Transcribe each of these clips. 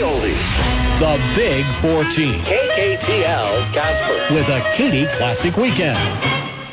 oldies. The Big 14. KKTL Casper. With a Katy Classic Weekend.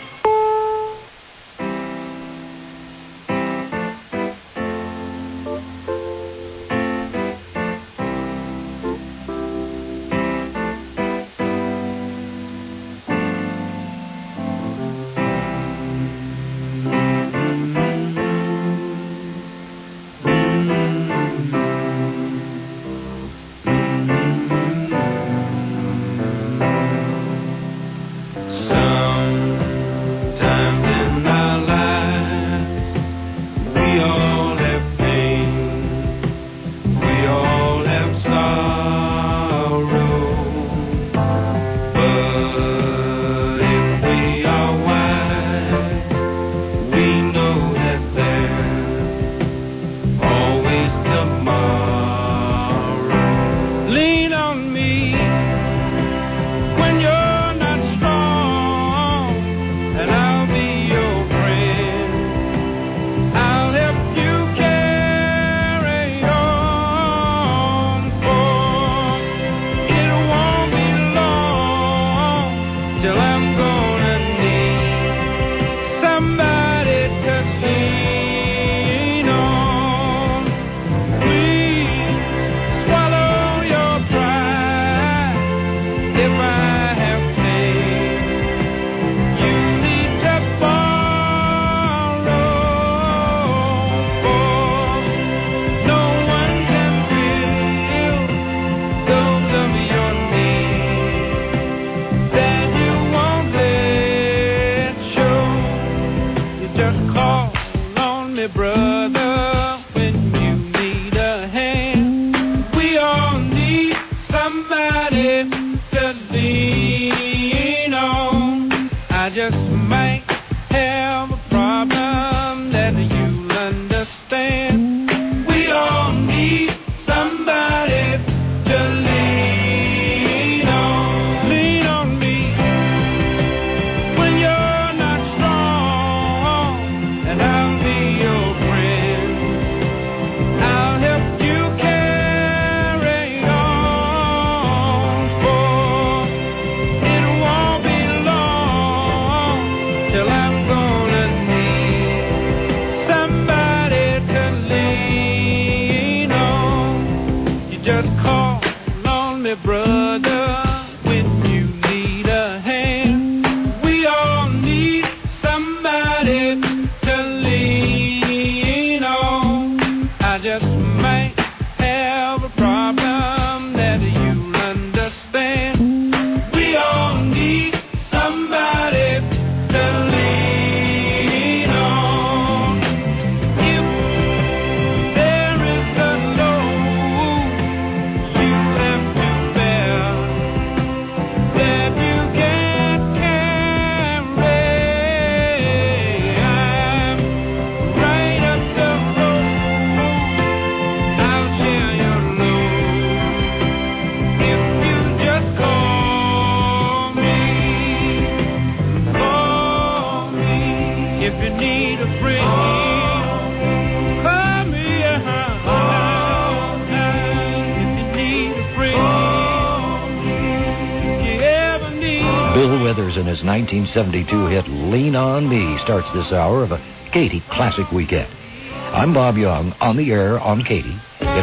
Bill Withers and his 1972 hit Lean on Me starts this hour of a Katy Classic Weekend. I'm Bob Young, on the air on Katy in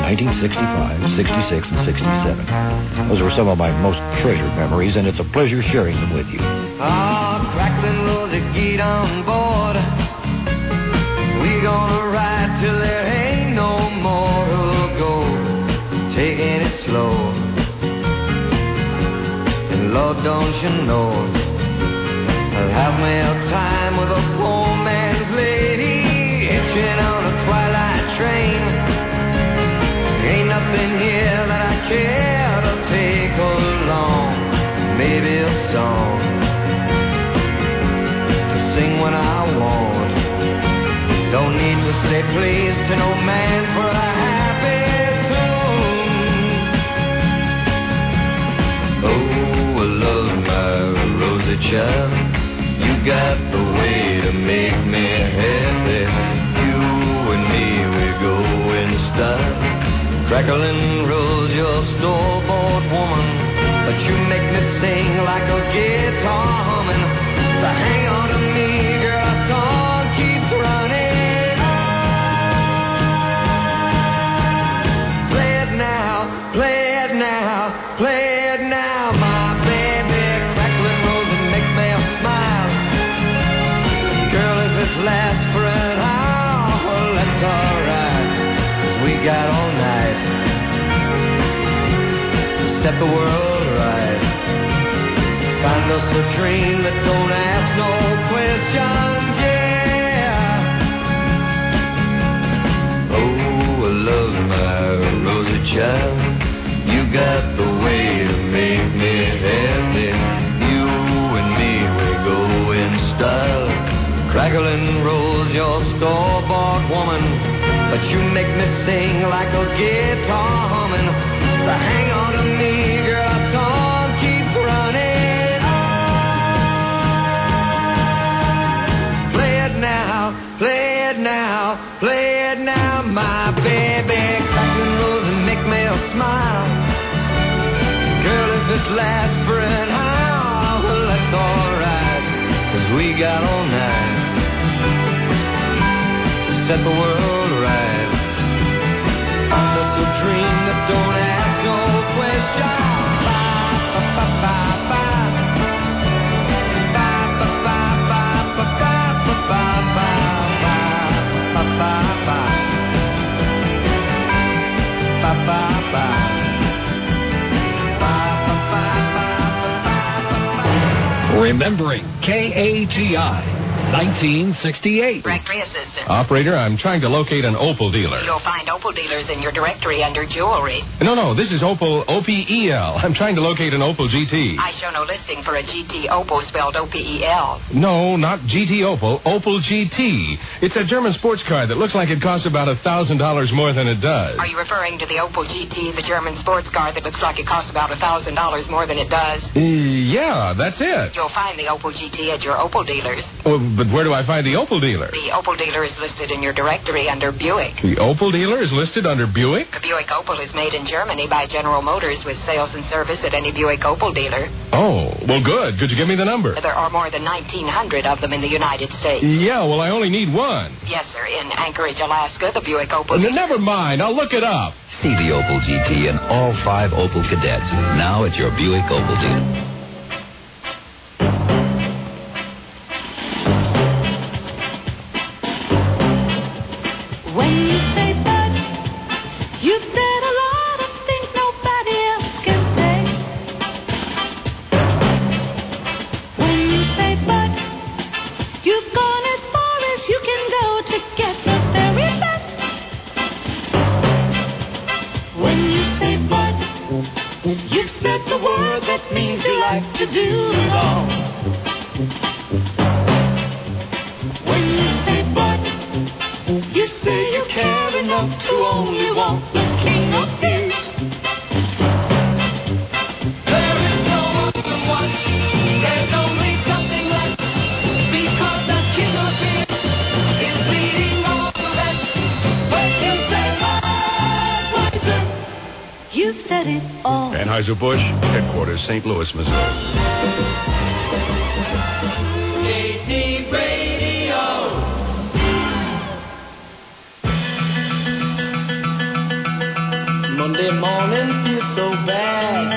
1965, 66, and 67. Those were some of my most treasured memories, and it's a pleasure sharing them with you. Ah, Cracklin' Rosie, get on board. We gonna ride till there ain't no more to go. Taking it slow. And Lord, don't you know, I'll have me a time with a poor man's lady, hitching on a twilight train. Ain't nothing here that I care to take along. Maybe a song to sing when I want. Don't need to say please to no man for a happy tune. Oh, I love my Rosie child. You got the way to make me happy. You and me, we go in style. Crackling Rose, you're a store-bought woman, but you make me sing like a guitar humming. So hang on to me, girl, our song keeps running. Play it now, play it now, play it now, my baby. Crackling Rose, and make me smile. Girl, if it's last for an hour, well, that's alright, 'cause we got all night. Set the world right. Find us a dream that don't ask no questions, yeah. Oh, I love my rosy child. You got the way to make me happy. You and me, we go in style. Crackling Rose, you're a store-bought woman, but you make me sing like a guitar humming. So hang on to me, girl, our song keeps running. Play it now, play it now, play it now, my baby. Crackling Rose, and make me smile. Girl, if this lasts for an hour, well, that's alright, 'cause we got all night. Set the world right. Find us a dream that don't ask no questions. Remembering KATI, 1968. Directory assistant. Operator, I'm trying to locate an Opal dealer. You'll find Opal dealers in your directory under jewelry. No, this is Opal, OPEL. I'm trying to locate an Opal GT. I show no listing for a GT Opal spelled OPEL. No, not GT Opal, Opal GT. It's a German sports car that looks like it costs about $1,000 more than it does. Are you referring to the Opal GT, the German sports car that looks like it costs about $1,000 more than it does? Yeah, that's it. You'll find the Opal GT at your Opal dealers. Oh, but where do I find the Opal dealer? The Opal dealer is listed in your directory under Buick. The Opal dealer is listed under Buick? The Buick Opal is made in Germany by General Motors with sales and service at any Buick Opal dealer. Oh, well, good. Could you give me the number? There are more than 1,900 of them in the United States. Yeah, well, I only need one. Yes, sir. In Anchorage, Alaska, the Buick Opal... Never mind. I'll look it up. See the Opal GT and all 5 Opal Cadets now at your Buick Opal dealer. When you say but, you've said a lot of things nobody else can say. When you say but, you've gone as far as you can go to get the very best. When you say but, you've said the word that means you like to do it all. When you say but, you say you care enough to only want the king of kings. There is no other one. There's only something left. Because the king of kings is leading all the rest. When you say Budweiser, you've said it all. Anheuser-Busch, headquarters, St. Louis, Missouri. KT Radio. Monday morning feels so bad.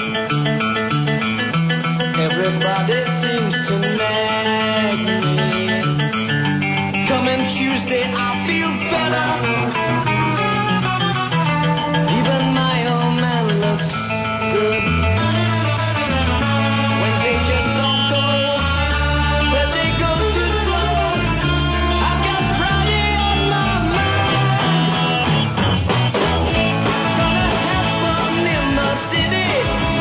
Everybody seems to nag me. Coming Tuesday, I feel better. Even my old man looks good. Wednesday just don't go, but they go too slow. I got Friday on my mind. Gonna have fun in the city.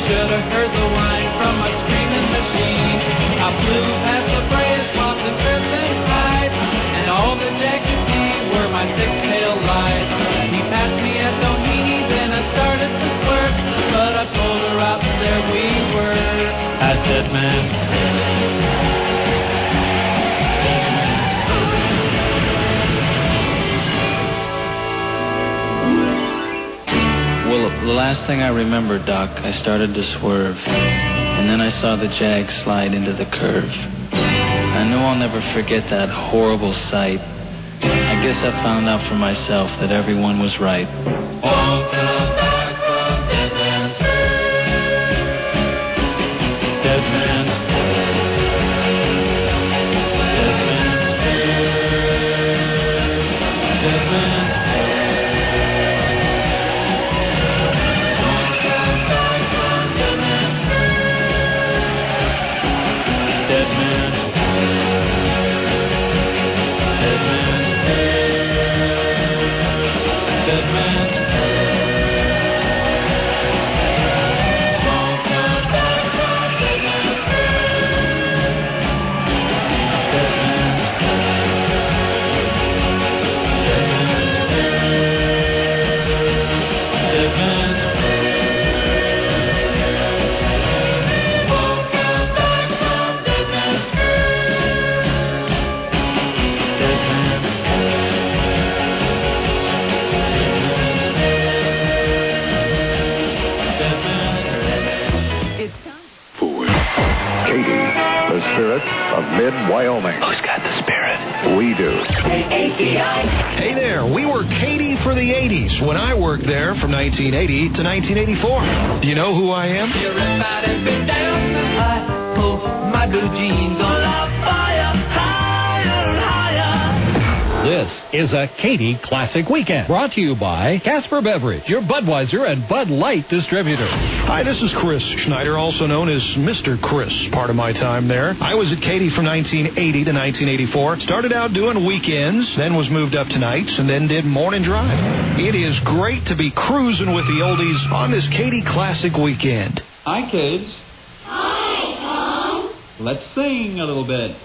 should have heard the whine from a screaming machine. I flew past the brass swamps and tripped and cried, and all the Jack could see were my six-tailed lights. He passed me at Doheny, then I started to swerve, but I told her out there we were. I said, man. Well, the last thing I remember, Doc, I started to swerve, and then I saw the Jag slide into the curve. I know I'll never forget that horrible sight. I guess I found out for myself that everyone was right. Dead man. Of mid-Wyoming. Who's got the spirit? We do. Hey there, we were Katy for the 80s when I worked there from 1980 to 1984. Do you know who I am? Everybody sit down. I pull my blue jeans on fire, higher and higher. This is a Katy Classic Weekend, brought to you by Casper Beverage, your Budweiser and Bud Light distributor. Hi, this is Chris Schneider, also known as Mr. Chris, part of my time there. I was at Katy from 1980 to 1984. Started out doing weekends, then was moved up to nights, and then did morning drive. It is great to be cruising with the oldies on this Katy Classic Weekend. Hi, kids. Hi, Mom. Let's sing a little bit.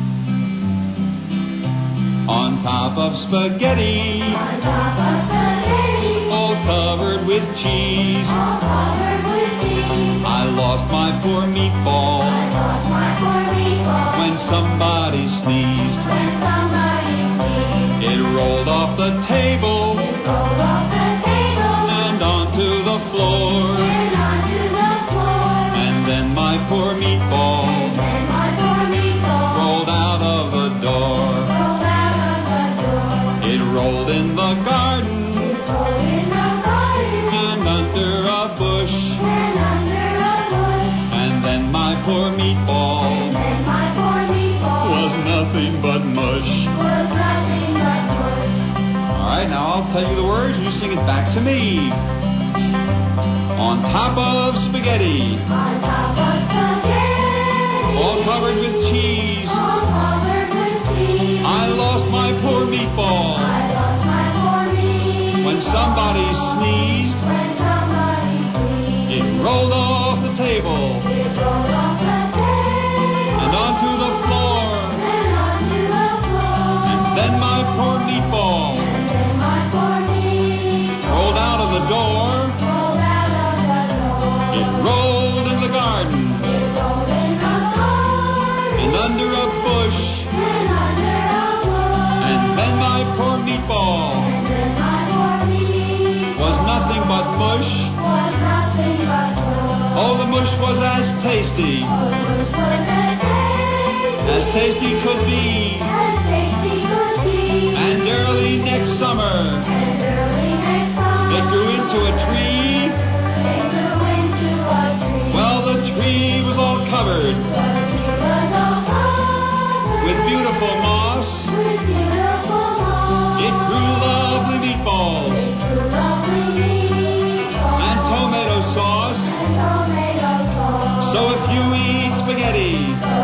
On top of spaghetti, all covered with cheese, I lost my poor meatball, when somebody sneezed, it rolled off the table, and onto the floor, and then my poor meatball, rolled out of the door. It rolled in the garden, and under a bush, and then my poor meatball, was nothing but mush. All right, now I'll tell you the words, and you sing it back to me. On top of spaghetti, all covered with cheese, I lost my poor meatball, when somebody sneezed, it rolled off the table, and onto the floor, and then my poor meatball, rolled out of the door, it rolled in the garden, and under a bush, then my poor meatball was nothing but mush. Oh, the mush was as tasty could be. And early next summer, they grew into a tree. Well, the tree was all covered with beautiful moss. It grew lovely meatballs and tomato sauce. So if you eat spaghetti,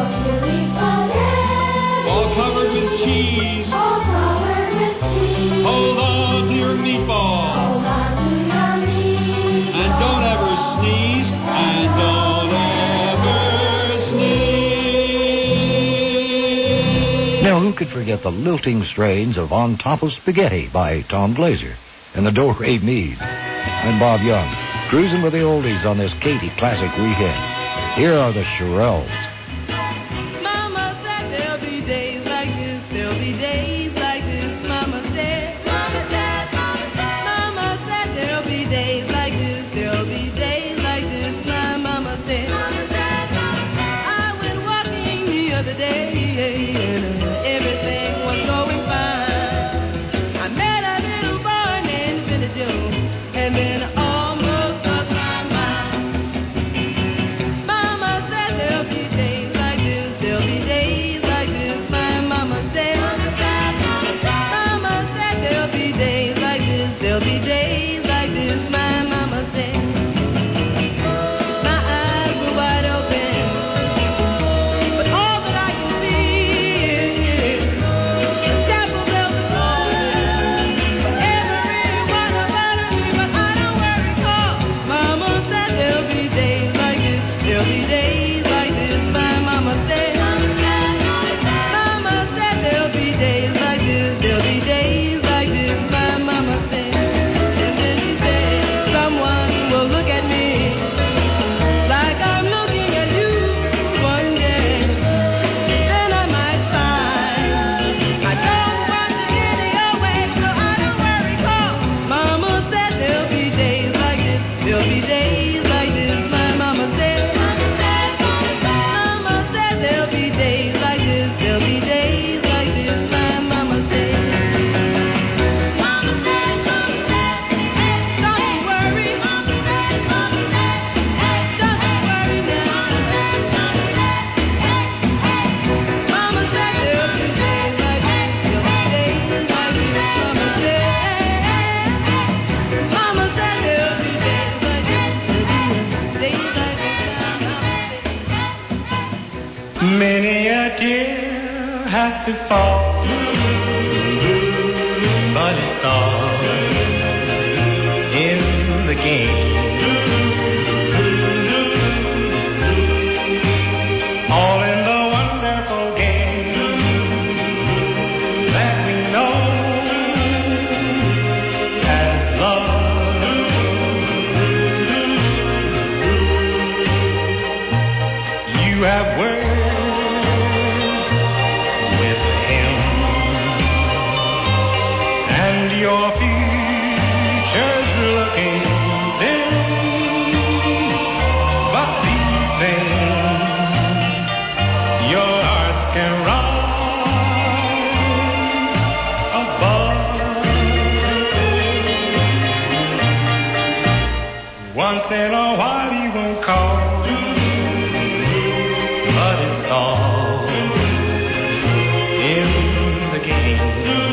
all covered with cheese, oh, Well, who could forget the lilting strains of On Top of Spaghetti by Tom Glazer and the Do-Re Me's? I'm Bob Young, cruising with the oldies on this Katy Classic Weekend. Here are the Shirelles. Mama said there'll be days like this, there'll be days like this. Mama said, Mama said, Mama said, Mama said there'll be days like this, there'll be days like this. My mama said, Mama said, Mama said. I went walking the other day and everything was going fine. I met a little boy named Billy Joe, and then I almost lost my mind. Mama said there'll be days like this, there'll be days like this. My mama said, Mama said there'll be days like this, there'll be days like this. My mama said. My eyes were wide open, but all that I can see is the chapel bells are tolling for everyone about me. But I don't worry, 'cause Mama said there'll be days like this, there'll be days like this. My mama said, Mama said there'll be days like this, there'll be days like this. My mama said, and then she said, someone will look at me like I'm looking at you one day. Then I might find I don't want to get your way, so I don't worry, 'cause Mama said there'll be days like this, there'll be days like this. My mama said, Mama said there'll be days like this, there'll be days like this. My mama said, hey, don't worry, don't worry now. Mama said there'll be days like this, there'll be days like this. Mama said there'll be days like this, there'll be days like this. Many a tear had to fall, but it's all in the game. All in the wonderful game that we know as love. You have words with him, and your future's looking dim. But these things your heart can rise above. Once in a while he won't call, but it's all in the game.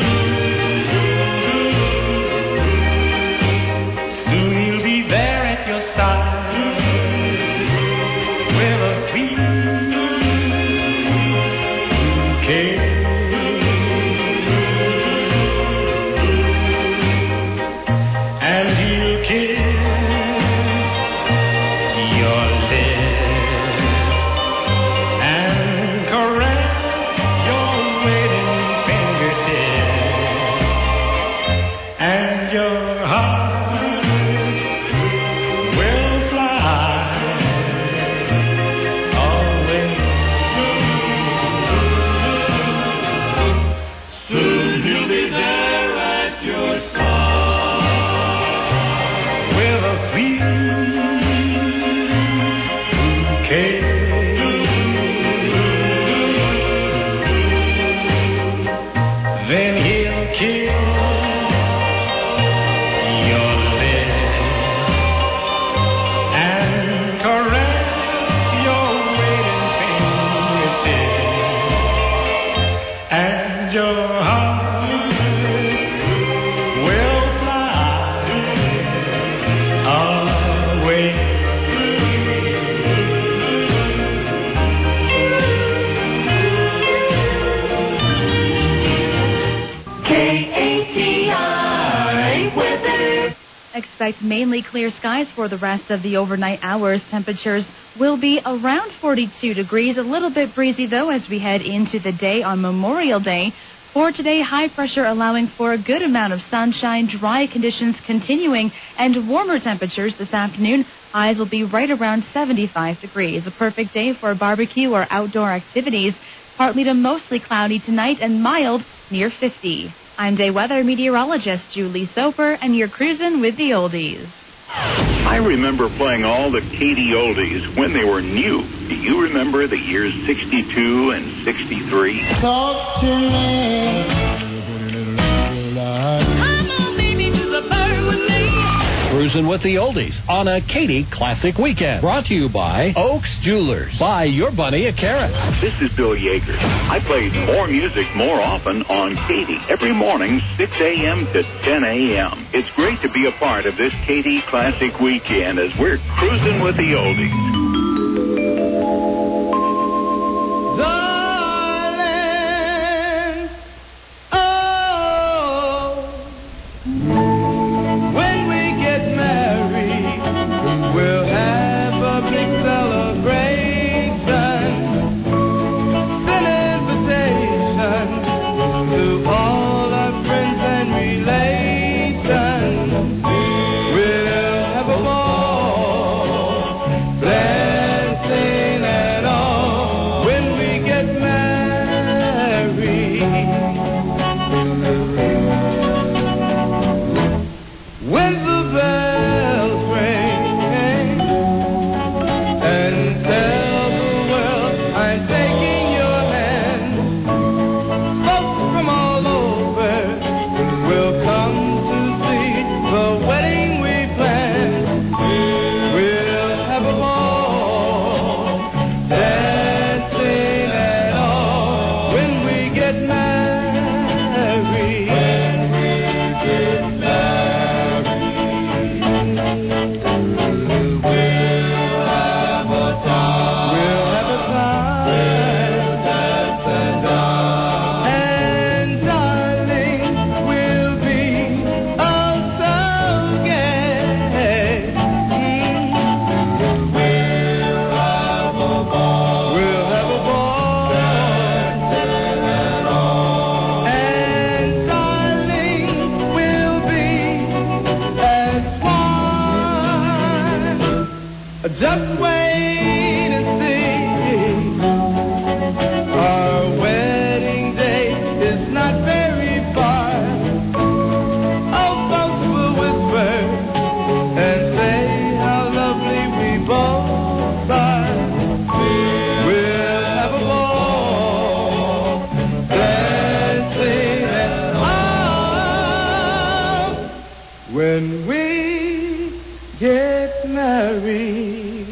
Soon he'll be there at your side with a sweet bouquet. And he'll kiss your lips and caress your waiting fingertips, and your heart will fly away. Soon he'll be there at your side with a sweet bouquet. Then he'll kiss your lips and caress your waiting fingertips, and your heart will fly away. Expect mainly clear skies for the rest of the overnight hours. Temperatures will be around 42 degrees. A little bit breezy, though, as we head into the day on Memorial Day. For today, high pressure allowing for a good amount of sunshine, dry conditions continuing, and warmer temperatures this afternoon. Highs will be right around 75 degrees. A perfect day for a barbecue or outdoor activities. Partly to mostly cloudy tonight and mild near 50. I'm day weather meteorologist Julie Soper, and you're cruising with the oldies. I remember playing all the Katie oldies when they were new. Do you remember the years 62 and 63? Talk to me. Come on, baby, to the bird with me. Cruising with the oldies on a Katie Classic Weekend. Brought to you by Oaks Jewelers. Buy your bunny a carrot. This is Bill Yeager. I play more music more often on Katie every morning, 6 a.m. to 10 a.m. It's great to be a part of this Katie Classic Weekend as we're cruising with the oldies. Just wait and see. Our wedding day is not very far. All folks will whisper and say how lovely we both are. We'll have a ball dancing and all when we get married.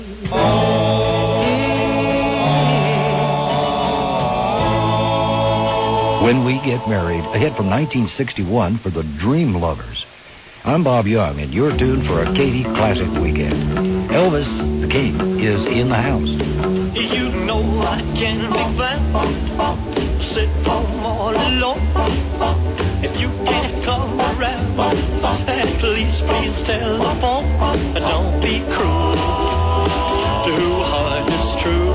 When We Get Married, a hit from 1961 for the Dream Lovers. I'm Bob Young, and you're tuned for a Katie Classic Weekend. Elvis, the King, is in the house. You know I can be found, sit home all alone. If you can't come around, at least please telephone. Don't be cruel to who heart is true.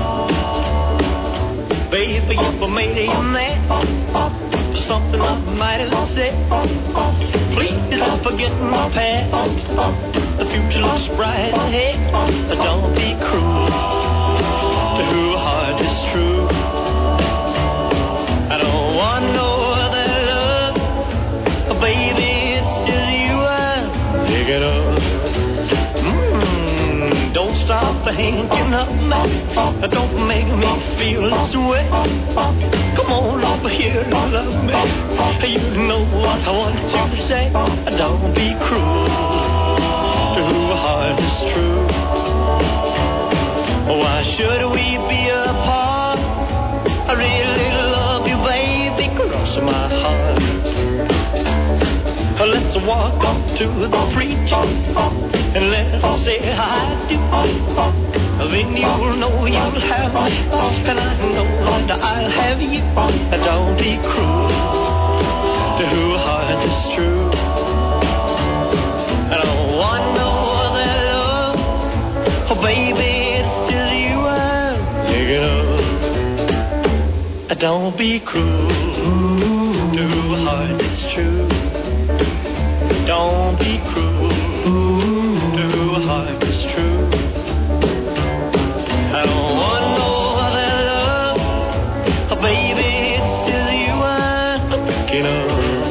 Baby, if I made you mad for something I might have said, please don't forget my past. The future looks bright ahead. Don't be cruel to who heart is true. I don't want no other love, baby, it's just you I'm thinking of. Don't stop thinking of me. Don't make me feel this way. Come on over here and love me. You know what I want you to say. Don't be cruel to who heart is true. Why should we be apart? I really love you, baby, cross my heart. Let's walk up to the preacher and let's say I do. Then you'll know you'll have me, and I know that I'll have you. Don't be cruel to who heart is true. I Don't be cruel to a heart that's true. Don't be cruel to a heart that's true. I don't want no other love. Oh, baby, it's still you I'm thinking of.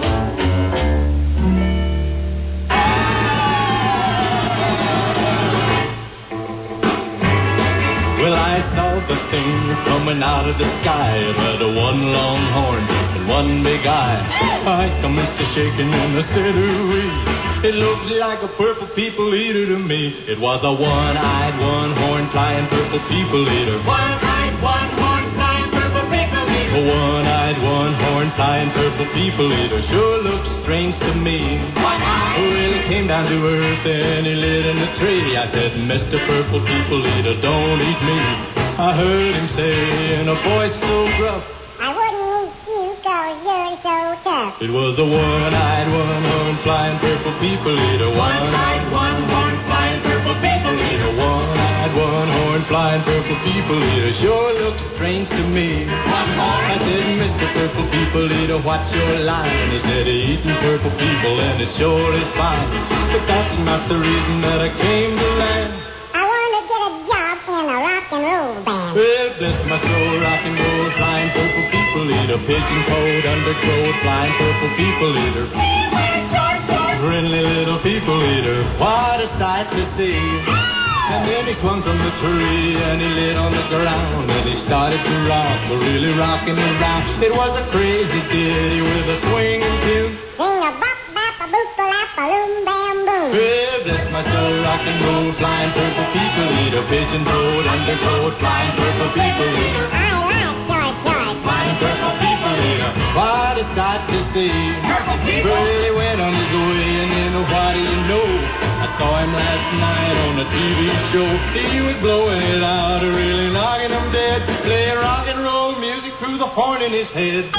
Well, I saw the thing coming out of the sky. It had a one long horn and one big eye. I commenced to shaking in the city. It looks like a purple people eater to me. It was a one-eyed, one-horn flying purple people eater. One-eyed, one-horn flying purple people eater. A one-eyed, one-horn flying purple people eater sure looks strange to me. One-eyed. Well, he came down to earth and he lit in a tree. I said, Mr. Purple People Eater, don't eat me. I heard him say in a voice so gruff, I wouldn't eat you 'cause you're so tough. it was a one-eyed, one-horn flying purple people eater. One-eyed, one-horn flying purple people eater. One-eyed, one-horn flying purple people eater sure looks strange to me. I said, Mr. Purple People Eater, what's your line? He said, eating purple people and it sure is fine. But that's not the reason that I came to land. I want to get a job in a rock and roll band. Well, bless my soul, rock and roll, flying purple people eater. Pigeon toed, undercoat, flying purple people eater. Friendly little people eater, what a sight to see. And then he swung from the tree and he lit on the ground and he started to rock, really rocking around. It was a crazy ditty with a swinging tune. Sing a bop, bop, a boop, a lap, a loom, bam, boom. Well, bless my soul, rock and roll, flying purple people eater. Pigeon toed, undercoat, flying purple people eater. I like George. Flying purple people eater, what a sight to see. Well, he went on his way and then what do you know? I saw him last night on a TV show. He was blowing it out, really knocking him dead. Playing rock and roll music through the horn in his head.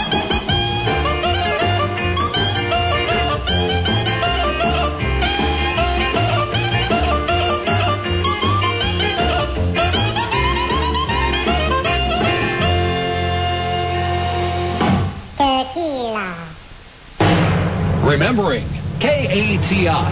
Tequila. Remembering KATI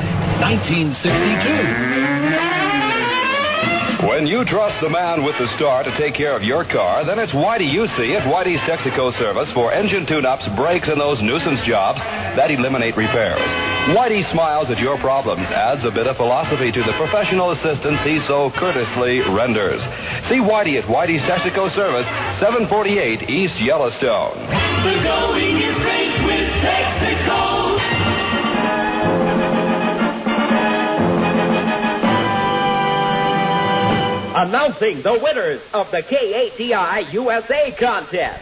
1962. When you trust the man with the star to take care of your car, then it's Whitey you see at Whitey's Texaco Service for engine tune-ups, brakes, and those nuisance jobs that eliminate repairs. Whitey smiles at your problems, adds a bit of philosophy to the professional assistance he so courteously renders. See Whitey at Whitey's Texaco Service, 748 East Yellowstone. The going is great with Texaco. Announcing the winners of the KATI USA contest.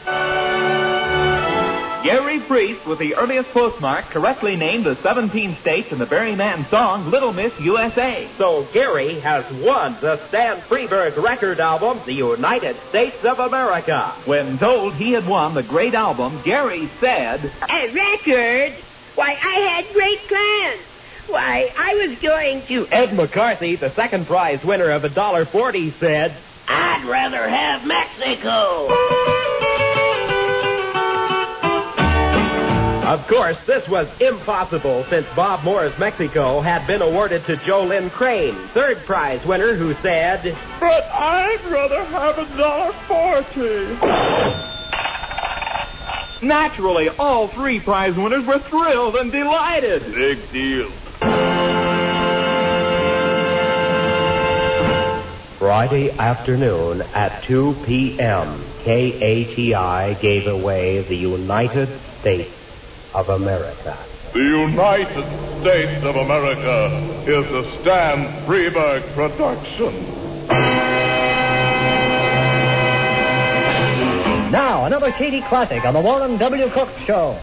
Gary Priest, with the earliest postmark, correctly named the 17 states in the Barry Mann song Little Miss USA. So Gary has won the Stan Freberg record album, The United States of America. When told he had won the great album, Gary said, A record? Why, I had great plans. Why, I was going to... Ed McCarthy, the second prize winner of $1.40, said, I'd rather have Mexico. Of course, this was impossible since Bob Moore's Mexico had been awarded to Jolynn Crane, third prize winner, who said, But I'd rather have $1.40. Naturally, all three prize winners were thrilled and delighted. Big deal. Friday afternoon at 2 p.m., KATI gave away the United States of America. The United States of America is a Stan Freberg production. Now, another Katie classic on the Warren W. Cook Show.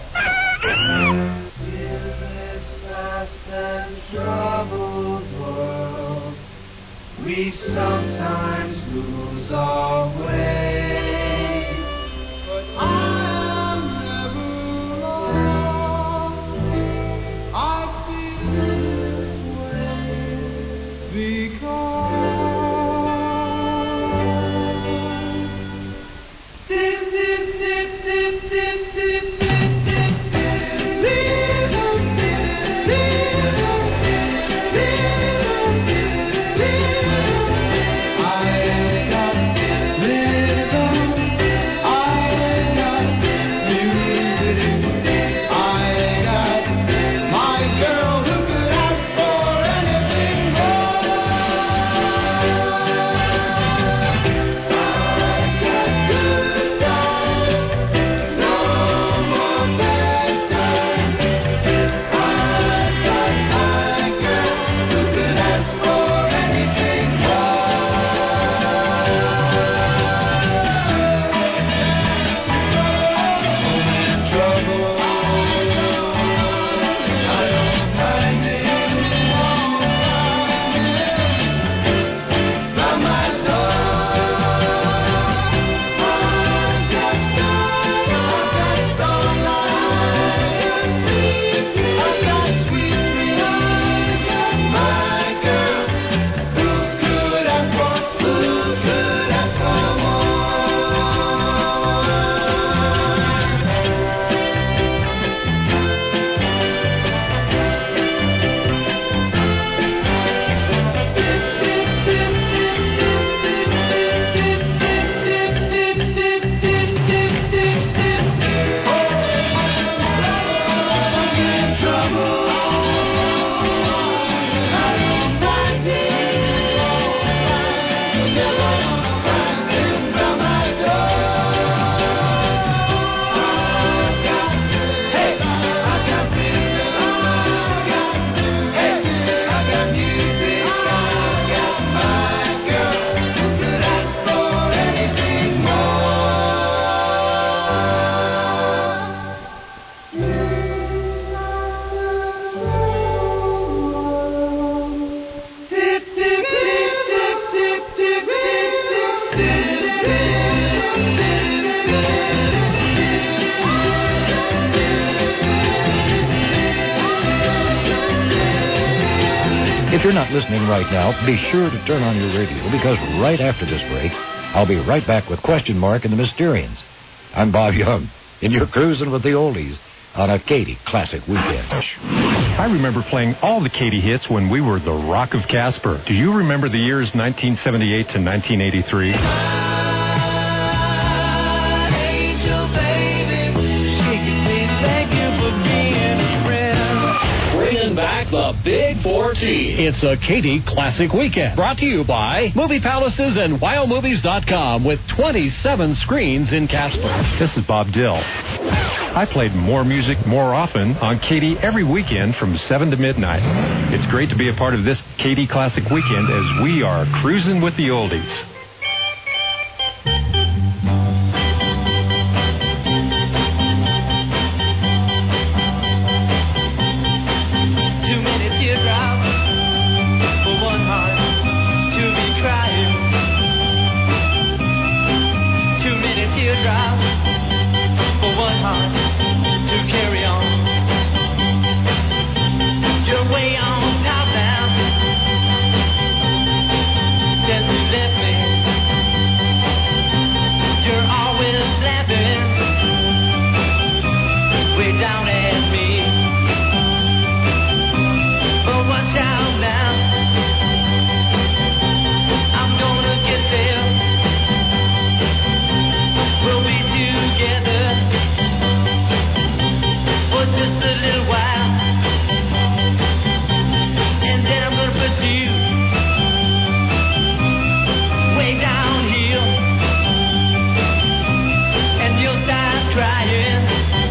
We sometimes lose our way, but I'm never lost. I feel this way because If you're not listening right now, be sure to turn on your radio, because right after this break, I'll be right back with Question Mark and the Mysterians. I'm Bob Young, and you're cruising with the oldies on a Katy Classic Weekend. I remember playing all the Katy hits when we were the Rock of Casper. Do you remember the years 1978 to 1983? Bringing back the Big 4T. It's a Katy Classic Weekend. Brought to you by Movie Palaces and WildMovies.com with 27 screens in Casper. This is Bob Dill. I played more music more often on Katy every weekend from 7 to midnight. It's great to be a part of this Katy Classic Weekend as we are cruising with the oldies. Too many teardrops for one heart to be crying. Too many teardrops for one heart to carry on. You're way on top now. Then you left me. You're always laughing way down at me. But watch out now. I'm gonna get there. We'll be together for just a little while, and then I'm gonna put you way down here, and you'll start crying.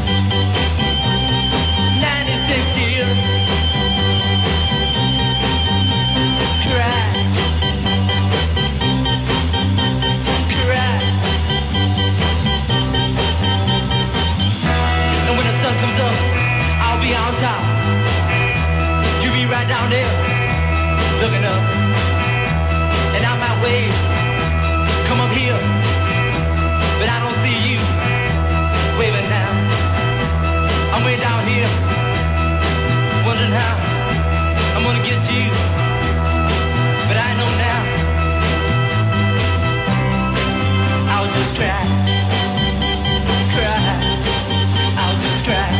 96 years, cry, cry. And when the sun comes up, I'll be on top. You be right down there, looking up. And I might wave, come up here, but I don't see you waving now. I'm way down here, wondering how I'm gonna get you, but I know now. I'll just cry, cry. I'll just cry.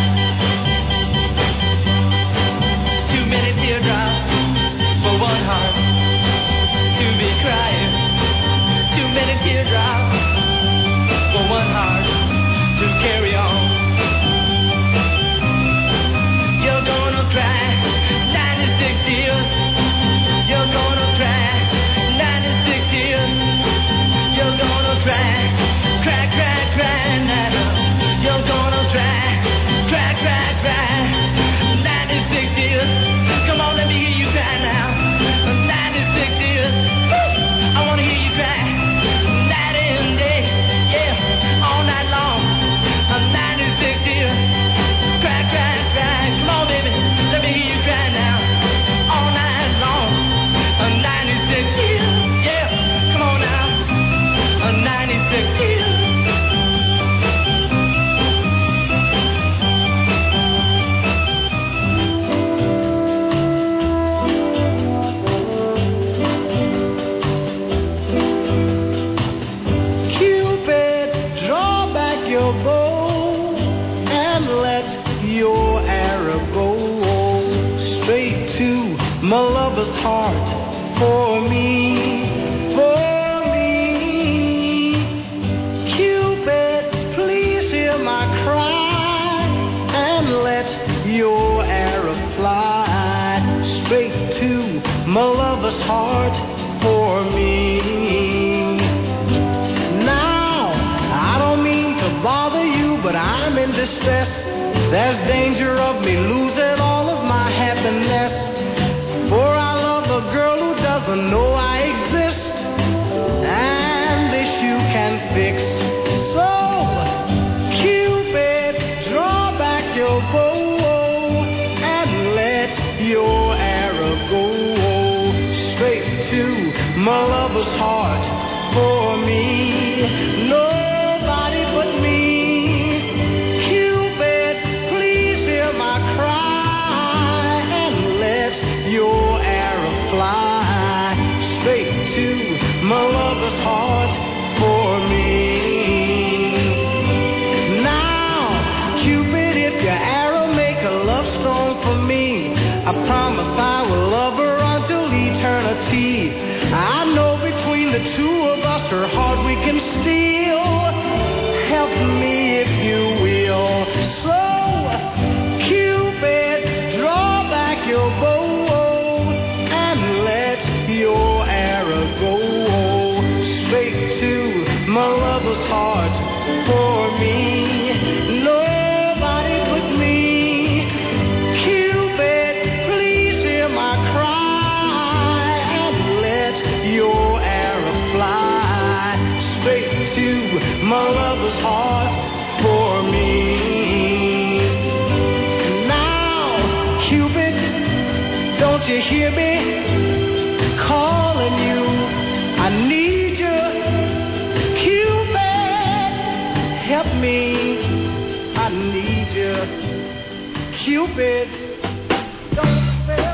Too many teardrops for one heart to be crying. Too many teardrops for one heart to carry on. You're gonna cry 96 years. You're gonna cry 96 years. You're gonna cry, cry, cry, cry now. You're gonna cry, cry, cry, cry. 96 years. Come on, let me hear you cry now. 96 years. Woo! I wanna hear you cry. Night and day, yeah, all night long. 96 years. Cry, cry, cry. Come on, baby, let me hear you cry now. All night long. 96 years, yeah. Come on now. 96 years. Cupid, draw back your bow and let your arrow go straight to my lover's heart. For me, for me. Cupid, please hear my cry and let your arrow fly straight to my lover's heart. For me. Now, I don't mean to bother you, but I'm in distress. There's danger of me losing all of my happiness. For I love a girl who doesn't know I exist, and this you can fix. So, Cupid, draw back your bow and let your arrow go straight to my lover's heart. For me, nobody but me. Cupid, please hear my cry and let your arrow reality. I know between the two of us, her heart we can steal. Help me if you will. So, Cupid, draw back your bow and let your arrow go straight to my lover's heart for me. Nobody but me. Cupid, please hear my cry and let your arrow fly straight to my lover's heart for me. Now, Cupid, don't you hear me calling you? I need you. Cupid, help me. I need you. Cupid, don't fail.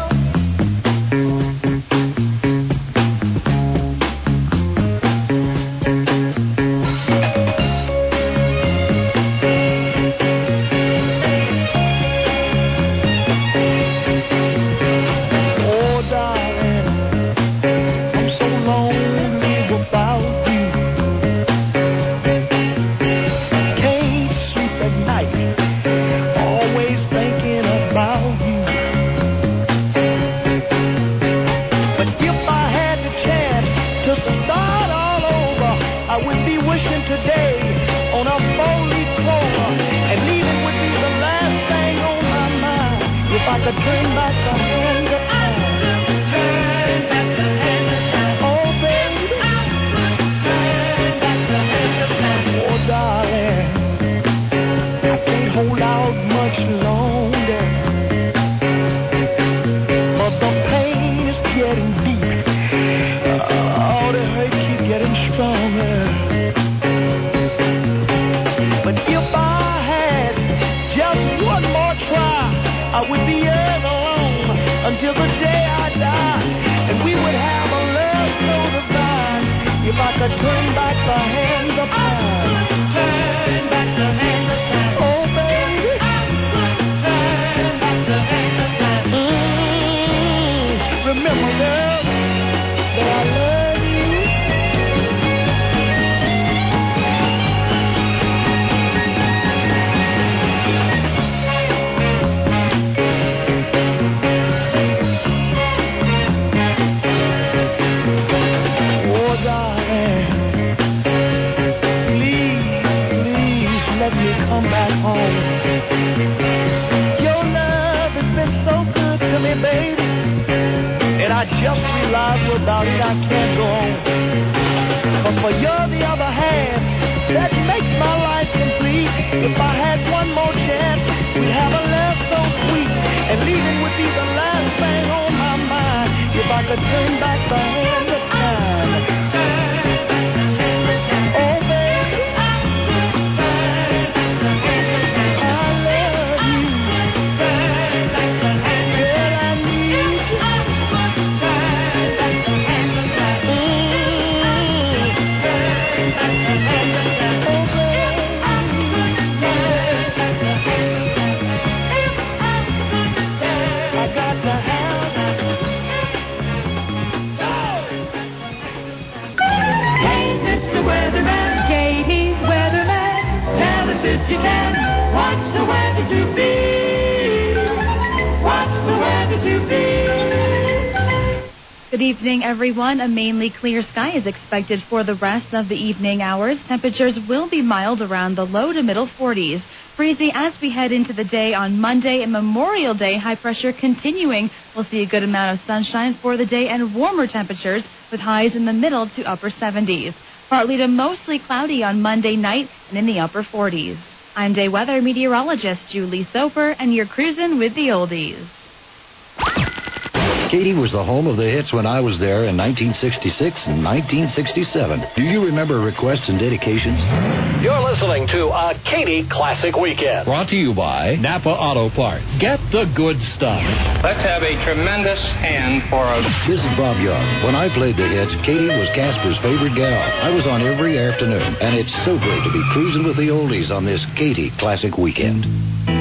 Good evening, everyone. A mainly clear sky is expected for the rest of the evening hours. Temperatures will be mild around the low to middle 40s. Breezy as we head into the day on Monday and Memorial Day. High pressure continuing. We'll see a good amount of sunshine for the day and warmer temperatures with highs in the middle to upper 70s. Partly to mostly cloudy on Monday night and in the upper 40s. I'm day weather meteorologist Julie Soper, and you're cruising with the oldies. Katy was the home of the hits when I was there in 1966 and 1967. Do you remember requests and dedications? You're listening to a Katy Classic Weekend. Brought to you by Napa Auto Parts. Get the good stuff. Let's have a tremendous hand for us. This is Bob Young. When I played the hits, Katy was Casper's favorite gal. I was on every afternoon, and it's so great to be cruising with the oldies on this Katy Classic Weekend.